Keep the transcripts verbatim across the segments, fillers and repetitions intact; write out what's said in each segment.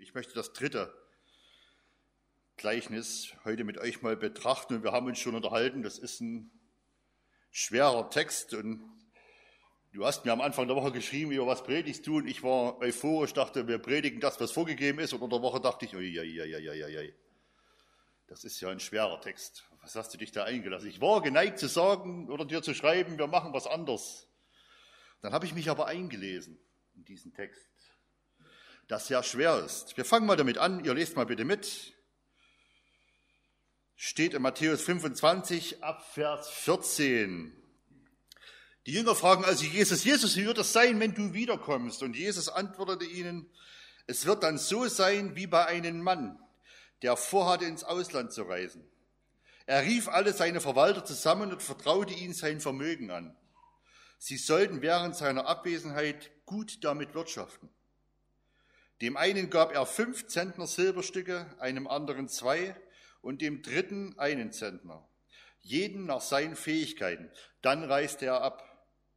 Ich möchte das dritte Gleichnis heute mit euch mal betrachten und wir haben uns schon unterhalten. Das ist ein schwerer Text und du hast mir am Anfang der Woche geschrieben, über was predigst du, und ich war euphorisch, dachte, wir predigen das, was vorgegeben ist, und unter der Woche dachte ich, ui, ui, ui, ui, ui, ui. Das ist ja ein schwerer Text. Was hast du dich da eingelassen? Ich war geneigt zu sagen oder dir zu schreiben, wir machen was anderes. Dann habe ich mich aber eingelesen in diesen Text, das sehr schwer ist. Wir fangen mal damit an, ihr lest mal bitte mit. Steht in Matthäus fünfundzwanzig, ab Vers vierzehn. Die Jünger fragen also Jesus, Jesus, wie wird es sein, wenn du wiederkommst? Und Jesus antwortete ihnen, es wird dann so sein wie bei einem Mann, der vorhatte, ins Ausland zu reisen. Er rief alle seine Verwalter zusammen und vertraute ihnen sein Vermögen an. Sie sollten während seiner Abwesenheit gut damit wirtschaften. Dem einen gab er fünf Zentner Silberstücke, einem anderen zwei und dem dritten einen Zentner, jeden nach seinen Fähigkeiten. Dann reiste er ab.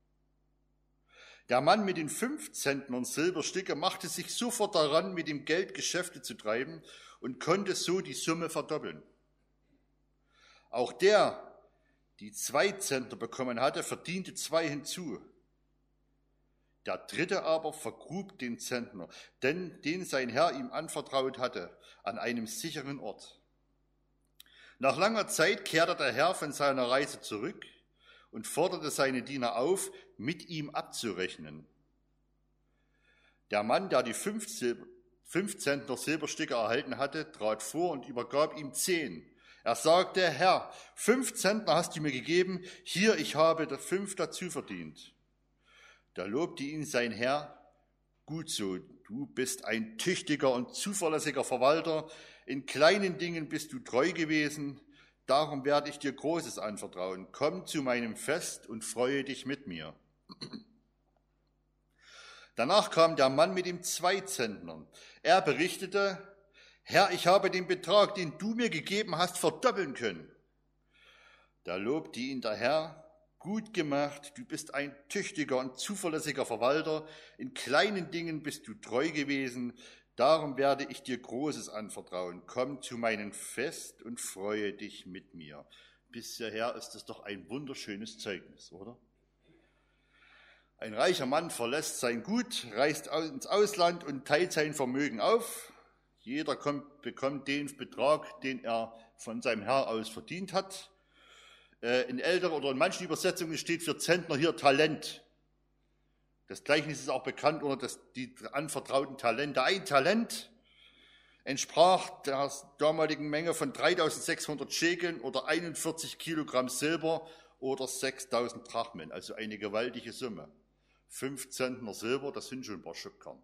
Der Mann mit den fünf Zentnern Silberstücke machte sich sofort daran, mit dem Geld Geschäfte zu treiben und konnte so die Summe verdoppeln. Auch der, die zwei Zentner bekommen hatte, verdiente zwei hinzu. Der dritte aber vergrub den Zentner, denn den sein Herr ihm anvertraut hatte, an einem sicheren Ort. Nach langer Zeit kehrte der Herr von seiner Reise zurück und forderte seine Diener auf, mit ihm abzurechnen. Der Mann, der die fünf, Silber, fünf Zentner Silberstücke erhalten hatte, trat vor und übergab ihm zehn. Er sagte, Herr, fünf Zentner hast du mir gegeben, hier, ich habe fünf dazu verdient. Da lobte ihn sein Herr, gut so, du bist ein tüchtiger und zuverlässiger Verwalter, in kleinen Dingen bist du treu gewesen, darum werde ich dir Großes anvertrauen. Komm zu meinem Fest und freue dich mit mir. Danach kam der Mann mit den zwei Zentnern. Er berichtete, Herr, ich habe den Betrag, den du mir gegeben hast, verdoppeln können. Da lobte ihn der Herr, gut gemacht, du bist ein tüchtiger und zuverlässiger Verwalter, in kleinen Dingen bist du treu gewesen, darum werde ich dir Großes anvertrauen. Komm zu meinem Fest und freue dich mit mir. Bis hierher ist es doch ein wunderschönes Zeugnis, oder? Ein reicher Mann verlässt sein Gut, reist ins Ausland und teilt sein Vermögen auf. Jeder kommt, bekommt den Betrag, den er von seinem Herr aus verdient hat. In älteren oder in manchen Übersetzungen steht für Zentner hier Talent. Das Gleichnis ist auch bekannt unter das, die anvertrauten Talente. Ein Talent entsprach der damaligen Menge von dreitausendsechshundert Schekeln oder einundvierzig Kilogramm Silber oder sechstausend Drachmen, also eine gewaltige Summe. Fünf Zentner Silber, das sind schon ein paar Schubkarren.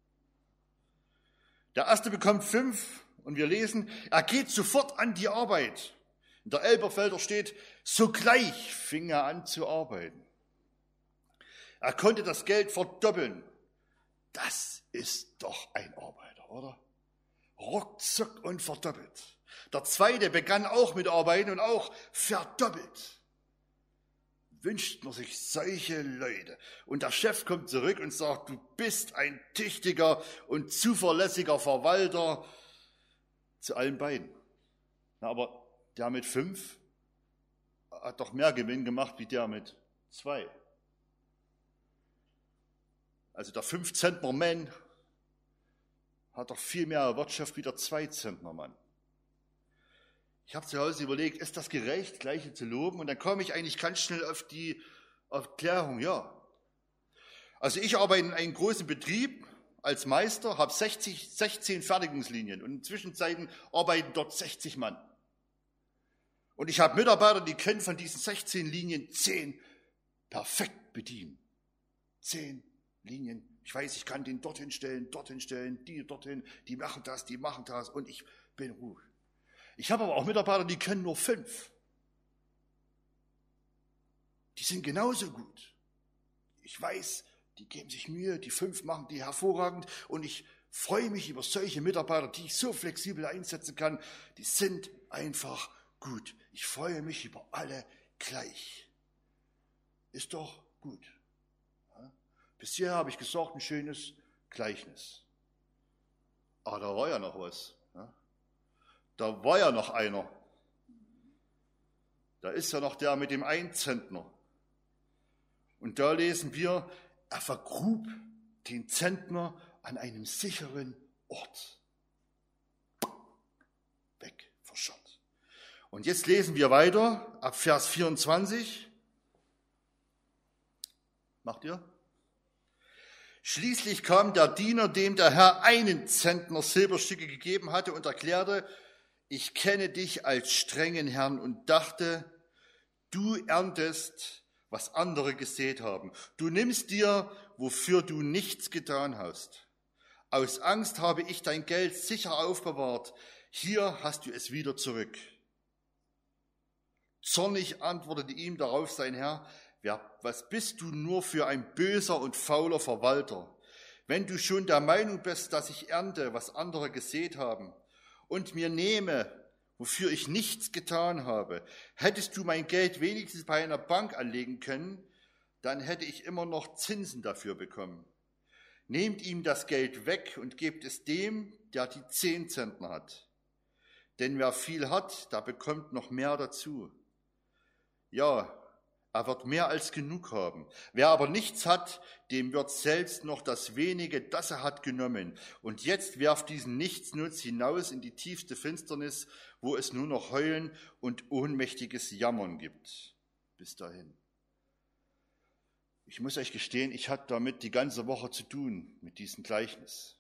Der erste bekommt fünf und wir lesen, er geht sofort an die Arbeit. In der Elberfelder steht, sogleich fing er an zu arbeiten. Er konnte das Geld verdoppeln. Das ist doch ein Arbeiter, oder? Ruckzuck und verdoppelt. Der zweite begann auch mit Arbeiten und auch verdoppelt. Wünscht man sich solche Leute. Und der Chef kommt zurück und sagt, du bist ein tüchtiger und zuverlässiger Verwalter zu allen beiden. Na, aber der mit fünf hat doch mehr Gewinn gemacht wie der mit zwei. Also der fünf-Zentner-Mann hat doch viel mehr erwirtschaftet wie der zwei-Zentner-Mann. Ich habe zu Hause überlegt, ist das gerecht, Gleiche zu loben? Und dann komme ich eigentlich ganz schnell auf die Erklärung, ja. Also ich arbeite in einem großen Betrieb als Meister, habe sechzig, sechzehn Fertigungslinien und in Zwischenzeiten arbeiten dort sechzig Mann. Und ich habe Mitarbeiter, die können von diesen sechzehn Linien zehn perfekt bedienen. Zehn Linien. Ich weiß, ich kann den dorthin stellen, dorthin stellen, die dorthin, die machen das, die machen das und ich bin ruhig. Ich habe aber auch Mitarbeiter, die können nur fünf. Die sind genauso gut. Ich weiß, die geben sich Mühe, die fünf machen die hervorragend und ich freue mich über solche Mitarbeiter, die ich so flexibel einsetzen kann. Die sind einfach gut. Ich freue mich über alle gleich. Ist doch gut. Ja? Bisher habe ich gesagt, ein schönes Gleichnis. Ah, da war ja noch was. Ja? Da war ja noch einer. Da ist ja noch der mit dem Einzentner. Und da lesen wir, er vergrub den Zentner an einem sicheren Ort. Weg, verscharrt. Und jetzt lesen wir weiter, ab Vers vierundzwanzig. Macht ihr? Schließlich kam der Diener, dem der Herr einen Zentner Silberstücke gegeben hatte, und erklärte, ich kenne dich als strengen Herrn, und dachte, du erntest, was andere gesät haben. Du nimmst dir, wofür du nichts getan hast. Aus Angst habe ich dein Geld sicher aufbewahrt. Hier hast du es wieder zurück. Zornig antwortete ihm darauf sein Herr, wer, was bist du nur für ein böser und fauler Verwalter? Wenn du schon der Meinung bist, dass ich ernte, was andere gesät haben, und mir nehme, wofür ich nichts getan habe, hättest du mein Geld wenigstens bei einer Bank anlegen können, dann hätte ich immer noch Zinsen dafür bekommen. Nehmt ihm das Geld weg und gebt es dem, der die zehn Zentner hat. Denn wer viel hat, der bekommt noch mehr dazu. Ja, er wird mehr als genug haben. Wer aber nichts hat, dem wird selbst noch das wenige, das er hat, genommen. Und jetzt werft diesen Nichtsnutz hinaus in die tiefste Finsternis, wo es nur noch Heulen und ohnmächtiges Jammern gibt. Bis dahin. Ich muss euch gestehen, ich hatte damit die ganze Woche zu tun, mit diesem Gleichnis.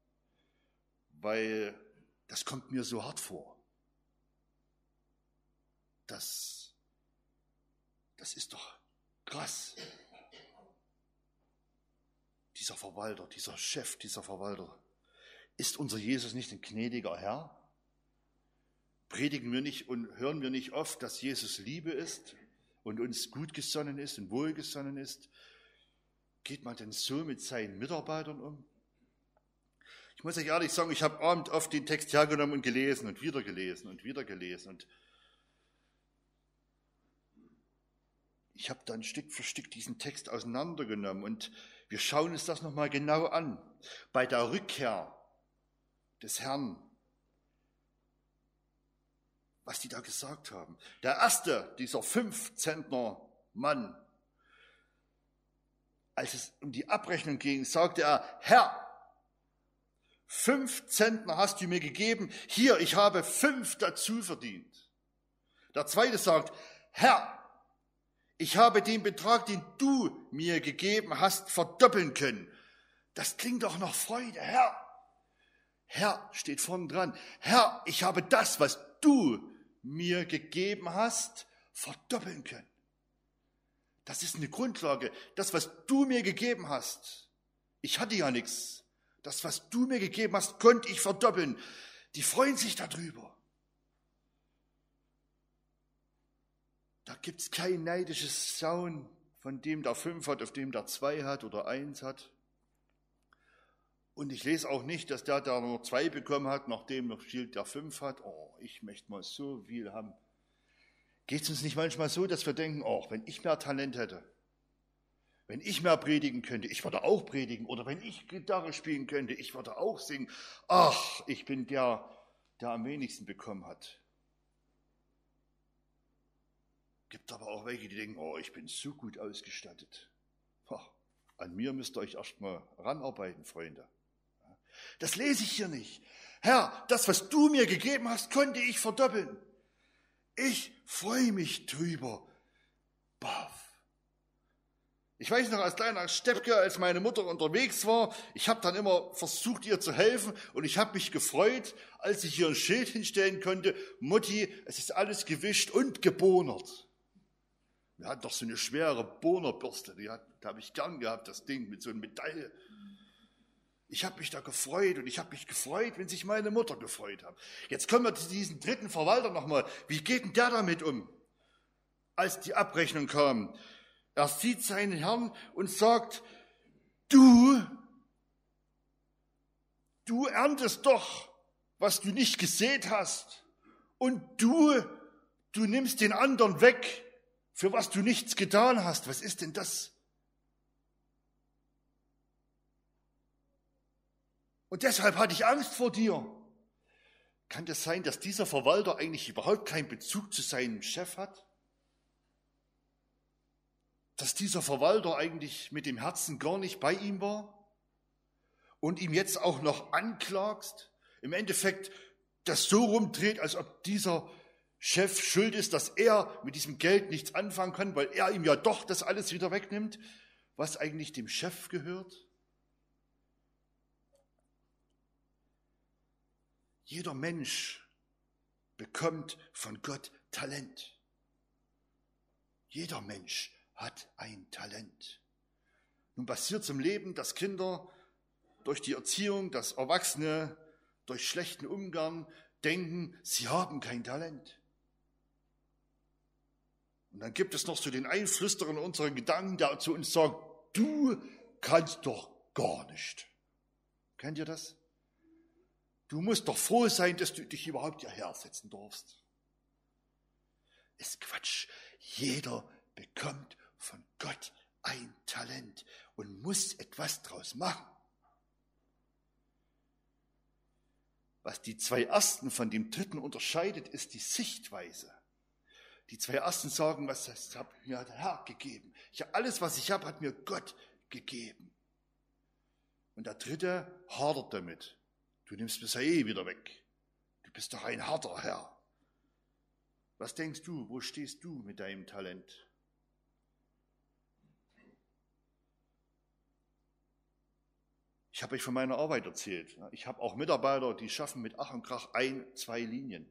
Weil das kommt mir so hart vor. Das, das ist doch krass. Dieser Verwalter, dieser Chef, dieser Verwalter. Ist unser Jesus nicht ein gnädiger Herr? Predigen wir nicht und hören wir nicht oft, dass Jesus Liebe ist und uns gut gesonnen ist und wohlgesonnen ist? Geht man denn so mit seinen Mitarbeitern um? Ich muss euch ehrlich sagen, ich habe abend oft den Text hergenommen und gelesen und wieder gelesen und wieder gelesen. Und ich habe dann Stück für Stück diesen Text auseinandergenommen und wir schauen uns das nochmal genau an. Bei der Rückkehr des Herrn, was die da gesagt haben. Der erste, dieser fünf-Zentner Mann, als es um die Abrechnung ging, sagte er, Herr, fünf Zentner hast du mir gegeben, hier, ich habe fünf dazu verdient. Der zweite sagt, Herr, ich habe den Betrag, den du mir gegeben hast, verdoppeln können. Das klingt doch nach Freude, Herr. Herr steht vorne dran, Herr, ich habe das, was du mir gegeben hast, verdoppeln können. Das ist eine Grundlage. Das, was du mir gegeben hast, ich hatte ja nichts. Das, was du mir gegeben hast, konnte ich verdoppeln. Die freuen sich darüber. Da gibt es kein neidisches Sauen, von dem der fünf hat, auf dem der zwei hat oder eins hat. Und ich lese auch nicht, dass der, der nur zwei bekommen hat, nachdem noch viel der fünf hat, oh, ich möchte mal so viel haben. Geht es uns nicht manchmal so, dass wir denken, oh, wenn ich mehr Talent hätte, wenn ich mehr predigen könnte, ich würde auch predigen, oder wenn ich Gitarre spielen könnte, ich würde auch singen. Ach, ich bin der, der am wenigsten bekommen hat. Gibt aber auch welche, die denken, oh, ich bin so gut ausgestattet. Ach, an mir müsst ihr euch erst mal ranarbeiten, Freunde. Das lese ich hier nicht. Herr, das, was du mir gegeben hast, konnte ich verdoppeln. Ich freue mich drüber. Baff. Ich weiß noch, als kleiner Steppke, als meine Mutter unterwegs war, ich habe dann immer versucht, ihr zu helfen und ich habe mich gefreut, als ich hier ein Schild hinstellen konnte, Mutti, es ist alles gewischt und gebonert. Wir hatten doch so eine schwere Bohnerbürste, die, hat, die habe ich gern gehabt, das Ding mit so einer Medaille. Ich habe mich da gefreut und ich habe mich gefreut, wenn sich meine Mutter gefreut hat. Jetzt kommen wir zu diesem dritten Verwalter nochmal. Wie geht denn der damit um? Als die Abrechnung kam, er sieht seinen Herrn und sagt, du, du erntest doch, was du nicht gesät hast. Und du, du nimmst den anderen weg, für was du nichts getan hast. Was ist denn das? Und deshalb hatte ich Angst vor dir. Kann das sein, dass dieser Verwalter eigentlich überhaupt keinen Bezug zu seinem Chef hat? Dass dieser Verwalter eigentlich mit dem Herzen gar nicht bei ihm war? Und ihm jetzt auch noch anklagst? Im Endeffekt das so rumdreht, als ob dieser Chef schuld ist, dass er mit diesem Geld nichts anfangen kann, weil er ihm ja doch das alles wieder wegnimmt, was eigentlich dem Chef gehört? Jeder Mensch bekommt von Gott Talent. Jeder Mensch hat ein Talent. Nun passiert es im Leben, dass Kinder durch die Erziehung, dass Erwachsene durch schlechten Umgang denken, sie haben kein Talent. Und dann gibt es noch so den Einflüsterer in unseren Gedanken, der zu uns sagt, du kannst doch gar nicht. Kennt ihr das? Du musst doch froh sein, dass du dich überhaupt hierher setzen darfst. Ist Quatsch. Jeder bekommt von Gott ein Talent und muss etwas draus machen. Was die zwei Ersten von dem Dritten unterscheidet, ist die Sichtweise. Die zwei Ersten sagen, was das hat mir der Herr gegeben. Ja, alles, was ich habe, hat mir Gott gegeben. Und der Dritte hadert damit. Du nimmst mir ja eh wieder weg. Du bist doch ein harter Herr. Was denkst du, wo stehst du mit deinem Talent? Ich habe euch von meiner Arbeit erzählt. Ich habe auch Mitarbeiter, die schaffen mit Ach und Krach ein, zwei Linien.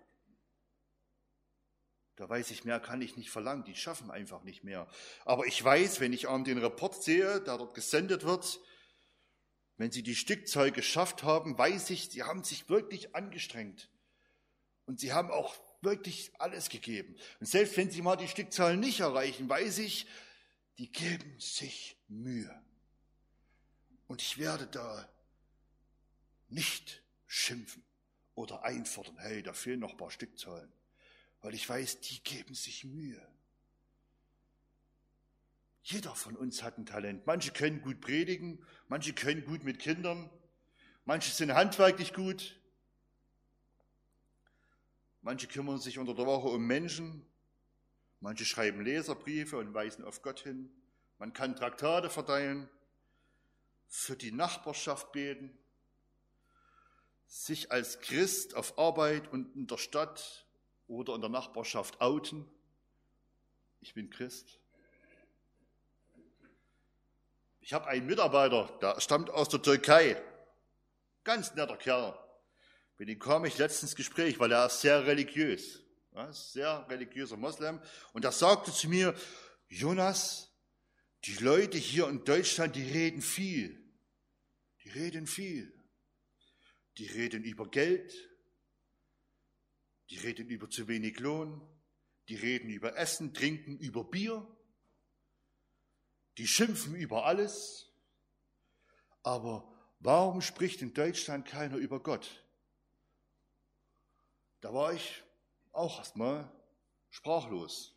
Da weiß ich, mehr kann ich nicht verlangen. Die schaffen einfach nicht mehr. Aber ich weiß, wenn ich an den Report sehe, der dort gesendet wird, wenn sie die Stückzahl geschafft haben, weiß ich, sie haben sich wirklich angestrengt. Und sie haben auch wirklich alles gegeben. Und selbst wenn sie mal die Stückzahl nicht erreichen, weiß ich, die geben sich Mühe. Und ich werde da nicht schimpfen oder einfordern, hey, da fehlen noch ein paar Stückzahlen. Weil ich weiß, die geben sich Mühe. Jeder von uns hat ein Talent. Manche können gut predigen, manche können gut mit Kindern, manche sind handwerklich gut, manche kümmern sich unter der Woche um Menschen, manche schreiben Leserbriefe und weisen auf Gott hin, man kann Traktate verteilen, für die Nachbarschaft beten, sich als Christ auf Arbeit und in der Stadt oder in der Nachbarschaft outen. Ich bin Christ. Ich habe einen Mitarbeiter, der stammt aus der Türkei. Ganz netter Kerl. Mit dem kam ich letztens ins Gespräch, weil er ist sehr religiös. Ja, sehr religiöser Moslem. Und er sagte zu mir, Jonas, die Leute hier in Deutschland, die reden viel. Die reden viel. Die reden über Geld. Die reden über zu wenig Lohn. Die reden über Essen, Trinken, über Bier. Die schimpfen über alles. Aber warum spricht in Deutschland keiner über Gott? Da war ich auch erstmal sprachlos.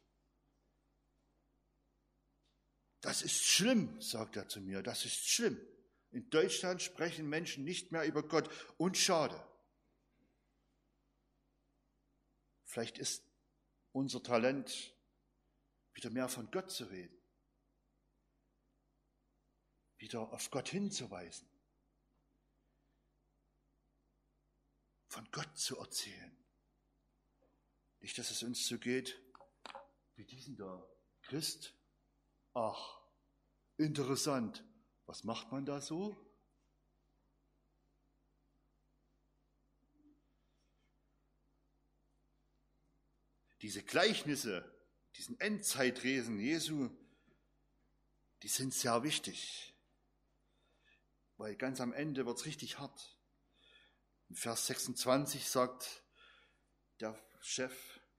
Das ist schlimm, sagt er zu mir, das ist schlimm. In Deutschland sprechen Menschen nicht mehr über Gott und schade. Vielleicht ist unser Talent, wieder mehr von Gott zu reden, wieder auf Gott hinzuweisen, von Gott zu erzählen. Nicht, dass es uns so geht wie diesen da, Christ. Ach, interessant. Was macht man da so? Diese Gleichnisse, diesen Endzeitresen Jesu, die sind sehr wichtig, weil ganz am Ende wird es richtig hart. In Vers sechsundzwanzig sagt der Chef,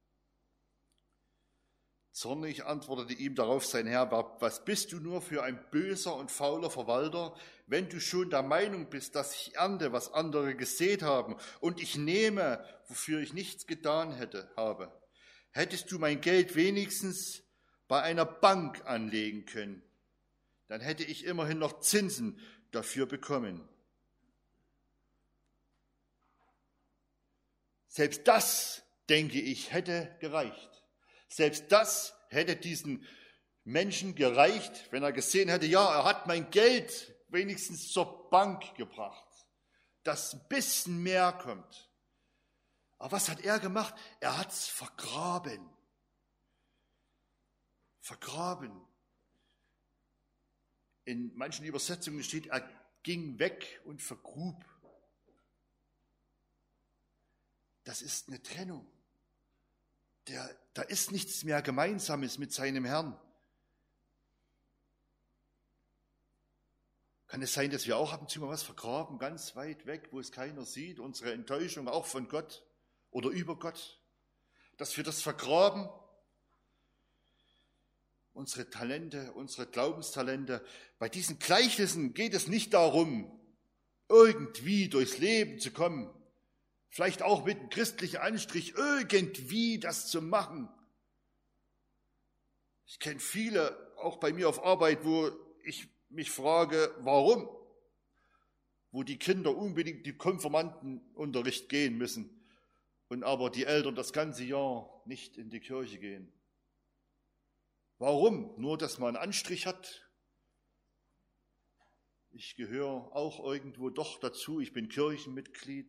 zornig antwortete ihm darauf sein Herr, was bist du nur für ein böser und fauler Verwalter, wenn du schon der Meinung bist, dass ich ernte, was andere gesät haben, und ich nehme, wofür ich nichts getan hätte, habe. Hättest du mein Geld wenigstens bei einer Bank anlegen können, dann hätte ich immerhin noch Zinsen dafür bekommen. Selbst das, denke ich, hätte gereicht. Selbst das hätte diesen Menschen gereicht, wenn er gesehen hätte, ja, er hat mein Geld wenigstens zur Bank gebracht, dass ein bisschen mehr kommt. Aber was hat er gemacht? Er hat es vergraben. Vergraben. In manchen Übersetzungen steht, er ging weg und vergrub. Das ist eine Trennung. Der, da ist nichts mehr Gemeinsames mit seinem Herrn. Kann es sein, dass wir auch ab und zu mal was vergraben, ganz weit weg, wo es keiner sieht, unsere Enttäuschung auch von Gott oder über Gott, dass wir das vergraben, unsere Talente, unsere Glaubenstalente. Bei diesen Gleichnissen geht es nicht darum, irgendwie durchs Leben zu kommen, vielleicht auch mit einem christlichen Anstrich, irgendwie das zu machen. Ich kenne viele, auch bei mir auf Arbeit, wo ich mich frage, warum? Wo die Kinder unbedingt die Konfirmandenunterricht gehen müssen und aber die Eltern das ganze Jahr nicht in die Kirche gehen. Warum? Nur, dass man einen Anstrich hat? Ich gehöre auch irgendwo doch dazu, ich bin Kirchenmitglied.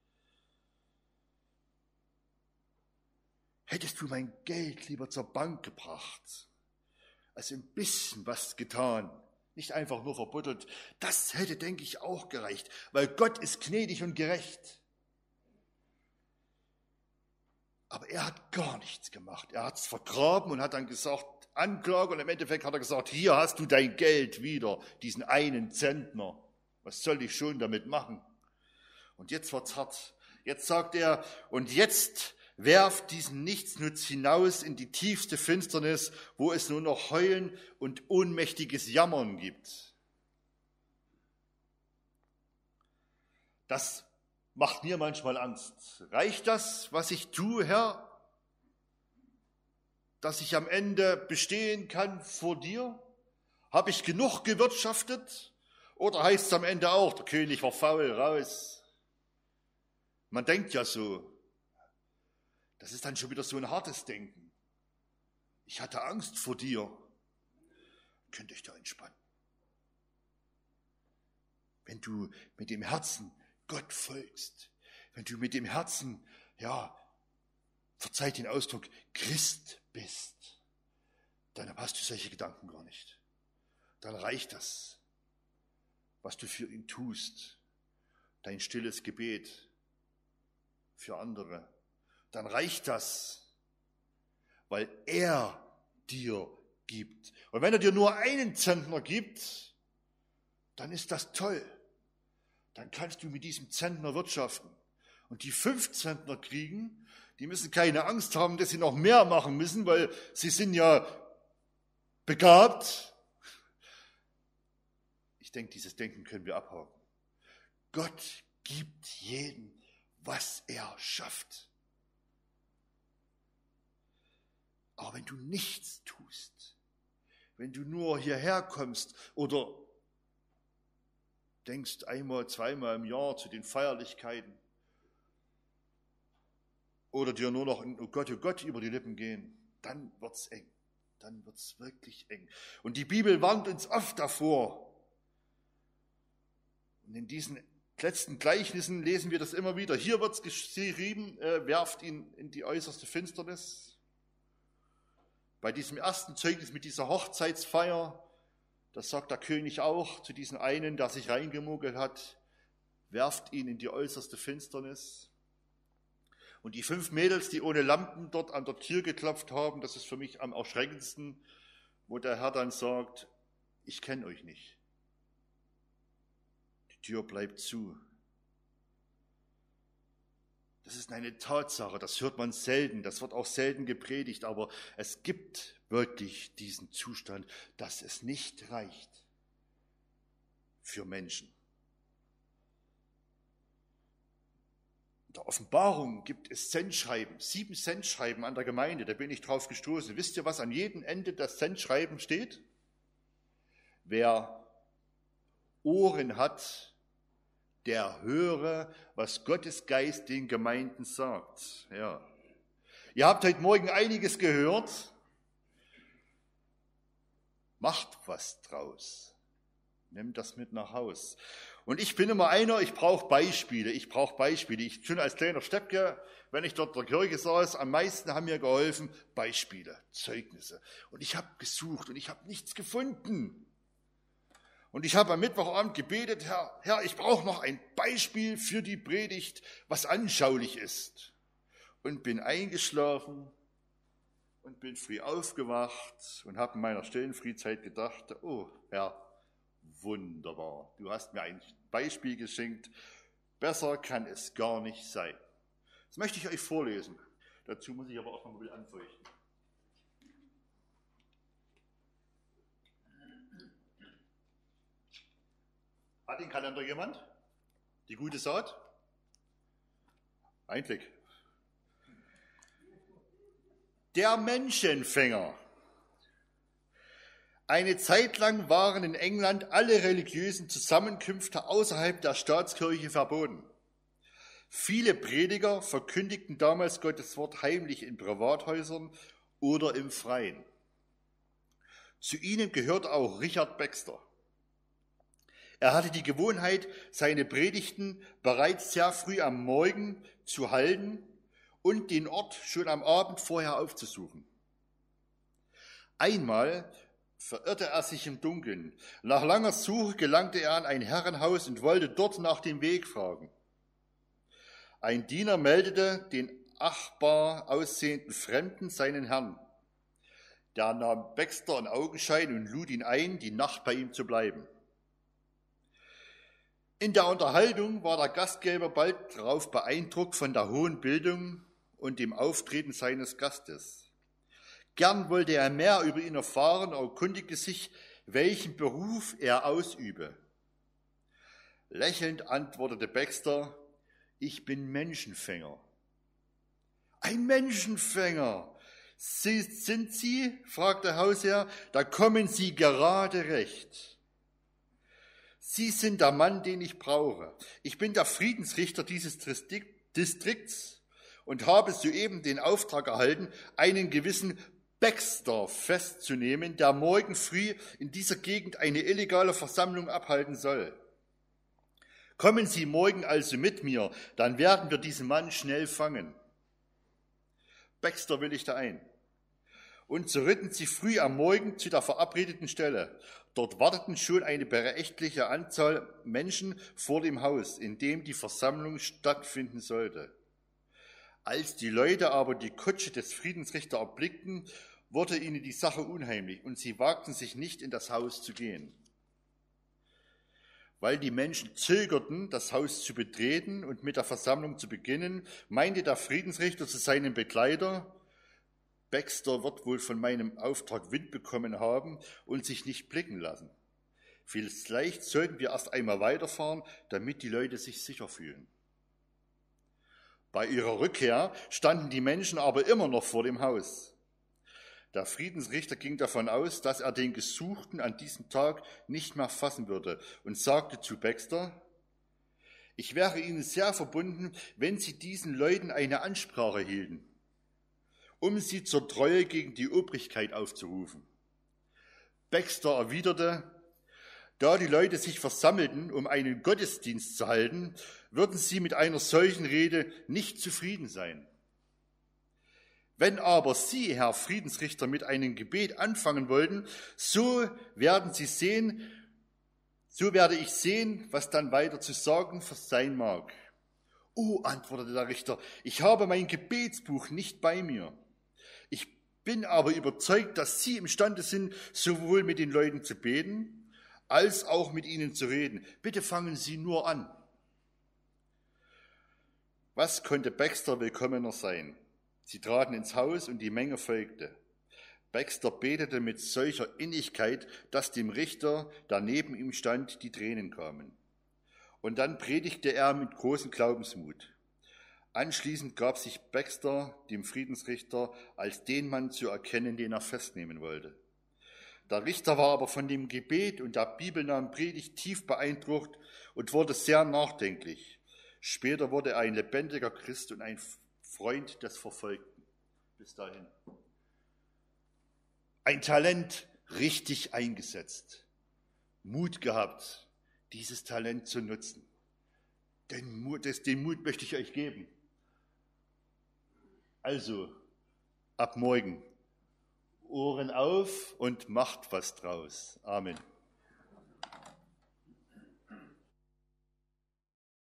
Hättest du mein Geld lieber zur Bank gebracht, also ein bisschen was getan, nicht einfach nur verbuddelt, das hätte, denke ich, auch gereicht, weil Gott ist gnädig und gerecht. Aber er hat gar nichts gemacht. Er hat es vergraben und hat dann gesagt, Anklage, und im Endeffekt hat er gesagt, hier hast du dein Geld wieder, diesen einen Zentner. Was soll ich schon damit machen? Und jetzt wird's hart. Jetzt sagt er, und jetzt werft diesen Nichtsnutz hinaus in die tiefste Finsternis, wo es nur noch Heulen und ohnmächtiges Jammern gibt. Das macht mir manchmal Angst. Reicht das, was ich tue, Herr, dass ich am Ende bestehen kann vor dir? Habe ich genug gewirtschaftet? Oder heißt es am Ende auch, der König war faul, raus? Man denkt ja so. Das ist dann schon wieder so ein hartes Denken. Ich hatte Angst vor dir. Könnt euch da entspannen. Wenn du mit dem Herzen Gott folgst, wenn du mit dem Herzen, ja, verzeiht den Ausdruck, Christ bist, dann hast du solche Gedanken gar nicht. Dann reicht das, was du für ihn tust, dein stilles Gebet für andere. Dann reicht das, weil er dir gibt. Und wenn er dir nur einen Zentner gibt, dann ist das toll. Dann kannst du mit diesem Zentner wirtschaften. Und die fünf Zentner kriegen, die müssen keine Angst haben, dass sie noch mehr machen müssen, weil sie sind ja begabt. Ich denke, dieses Denken können wir abhaken. Gott gibt jedem, was er schafft. Aber wenn du nichts tust, wenn du nur hierher kommst oder denkst einmal, zweimal im Jahr zu den Feierlichkeiten oder dir nur noch ein Oh Gott, oh Gott über die Lippen gehen, dann wird's eng. Dann wird's wirklich eng. Und die Bibel warnt uns oft davor. Und in diesen letzten Gleichnissen lesen wir das immer wieder. Hier wird's geschrieben, äh, werft ihn in die äußerste Finsternis. Bei diesem ersten Zeugnis mit dieser Hochzeitsfeier, das sagt der König auch zu diesem einen, der sich reingemogelt hat, werft ihn in die äußerste Finsternis. Und die fünf Mädels, die ohne Lampen dort an der Tür geklopft haben, das ist für mich am erschreckendsten, wo der Herr dann sagt, ich kenne euch nicht. Die Tür bleibt zu. Das ist eine Tatsache, das hört man selten, das wird auch selten gepredigt, aber es gibt wirklich diesen Zustand, dass es nicht reicht für Menschen. In der Offenbarung gibt es Sendschreiben, sieben Sendschreiben an der Gemeinde, da bin ich drauf gestoßen. Wisst ihr, was an jedem Ende des Sendschreiben steht? Wer Ohren hat, der höre, was Gottes Geist den Gemeinden sagt. Ja. Ihr habt heute Morgen einiges gehört. Macht was draus. Nehmt das mit nach Haus. Und ich bin immer einer, ich brauche Beispiele. Ich brauche Beispiele. Ich schon als kleiner Steppke, wenn ich dort in der Kirche saß, am meisten haben mir geholfen Beispiele, Zeugnisse. Und ich habe gesucht und ich habe nichts gefunden. Und ich habe am Mittwochabend gebetet, Herr, Herr, ich brauche noch ein Beispiel für die Predigt, was anschaulich ist. Und bin eingeschlafen und bin früh aufgewacht und habe in meiner stillen Frühzeit gedacht, oh Herr, wunderbar, du hast mir ein Beispiel geschenkt, besser kann es gar nicht sein. Das möchte ich euch vorlesen. Dazu muss ich aber auch noch ein bisschen anfeuchten. Hat den Kalender jemand? Die gute Saat? Ein Blick. Der Menschenfänger. Eine Zeit lang waren in England alle religiösen Zusammenkünfte außerhalb der Staatskirche verboten. Viele Prediger verkündigten damals Gottes Wort heimlich in Privathäusern oder im Freien. Zu ihnen gehört auch Richard Baxter. Er hatte die Gewohnheit, seine Predigten bereits sehr früh am Morgen zu halten und den Ort schon am Abend vorher aufzusuchen. Einmal verirrte er sich im Dunkeln. Nach langer Suche gelangte er an ein Herrenhaus und wollte dort nach dem Weg fragen. Ein Diener meldete den achtbar aussehenden Fremden seinen Herrn. Der nahm Baxter in Augenschein und lud ihn ein, die Nacht bei ihm zu bleiben. In der Unterhaltung war der Gastgeber bald darauf beeindruckt von der hohen Bildung und dem Auftreten seines Gastes. Gern wollte er mehr über ihn erfahren und erkundigte sich, welchen Beruf er ausübe. Lächelnd antwortete Baxter, ich bin Menschenfänger. Ein Menschenfänger? Sie, sind Sie? Fragte der Hausherr, da kommen Sie gerade recht. Sie sind der Mann, den ich brauche. Ich bin der Friedensrichter dieses Distrikts und habe soeben den Auftrag erhalten, einen gewissen Baxter festzunehmen, der morgen früh in dieser Gegend eine illegale Versammlung abhalten soll. Kommen Sie morgen also mit mir, dann werden wir diesen Mann schnell fangen. Baxter willigte ein. Und so ritten sie früh am Morgen zu der verabredeten Stelle. Dort warteten schon eine beträchtliche Anzahl Menschen vor dem Haus, in dem die Versammlung stattfinden sollte. Als die Leute aber die Kutsche des Friedensrichters erblickten, wurde ihnen die Sache unheimlich und sie wagten sich nicht, in das Haus zu gehen. Weil die Menschen zögerten, das Haus zu betreten und mit der Versammlung zu beginnen, meinte der Friedensrichter zu seinem Begleiter, Baxter wird wohl von meinem Auftrag Wind bekommen haben und sich nicht blicken lassen. Vielleicht sollten wir erst einmal weiterfahren, damit die Leute sich sicher fühlen. Bei ihrer Rückkehr standen die Menschen aber immer noch vor dem Haus. Der Friedensrichter ging davon aus, dass er den Gesuchten an diesem Tag nicht mehr fassen würde und sagte zu Baxter, ich wäre Ihnen sehr verbunden, wenn Sie diesen Leuten eine Ansprache hielten, um sie zur Treue gegen die Obrigkeit aufzurufen. Baxter erwiderte, da die Leute sich versammelten, um einen Gottesdienst zu halten, würden sie mit einer solchen Rede nicht zufrieden sein. Wenn aber Sie, Herr Friedensrichter, mit einem Gebet anfangen wollten, so werden Sie sehen, so werde ich sehen, was dann weiter zu sagen sein mag. Oh, antwortete der Richter, ich habe mein Gebetsbuch nicht bei mir. Ich bin aber überzeugt, dass Sie imstande sind, sowohl mit den Leuten zu beten, als auch mit ihnen zu reden. Bitte fangen Sie nur an. Was konnte Baxter willkommener sein? Sie traten ins Haus und die Menge folgte. Baxter betete mit solcher Innigkeit, dass dem Richter, der neben ihm stand, die Tränen kamen. Und dann predigte er mit großem Glaubensmut. Anschließend gab sich Baxter dem Friedensrichter als den Mann zu erkennen, den er festnehmen wollte. Der Richter war aber von dem Gebet und der bibelnahen Predigt tief beeindruckt und wurde sehr nachdenklich. Später wurde er ein lebendiger Christ und ein Freund des Verfolgten. Bis dahin. Ein Talent richtig eingesetzt. Mut gehabt, dieses Talent zu nutzen. Den Mut, den Mut möchte ich euch geben. Also, ab morgen, Ohren auf und macht was draus. Amen.